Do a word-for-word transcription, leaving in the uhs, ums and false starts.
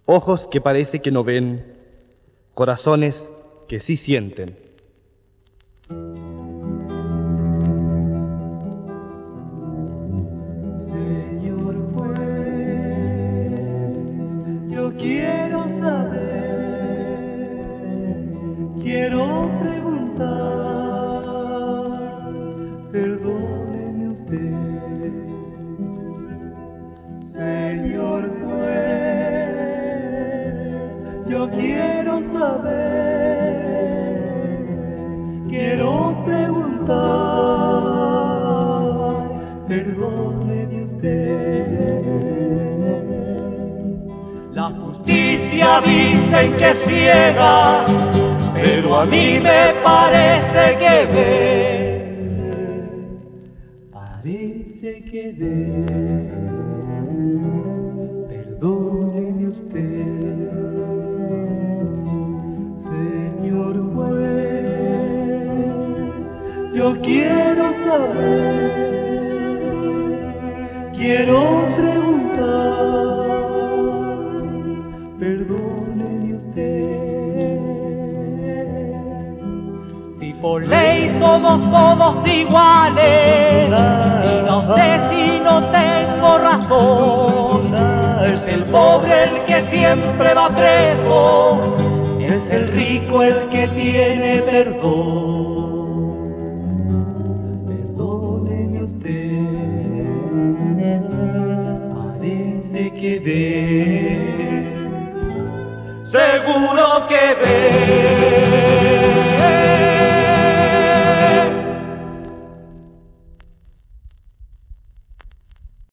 ojos que parece que no ven, corazones que sí sienten. Señor juez, yo quiero saber, quiero preguntar, perdóneme usted. Señor juez, yo quiero saber, quiero preguntar, perdóneme usted. La justicia dicen que es ciega, pero a mí me parece que ve, parece que ve. Perdóneme usted, señor juez, yo quiero saber, quiero preguntar, perdóneme usted. Si por ley somos todos iguales, diga usted si no tengo razón. Es el pobre el que siempre va preso, es el rico el que tiene perdón. Perdóneme usted, parece que ve, seguro que ve.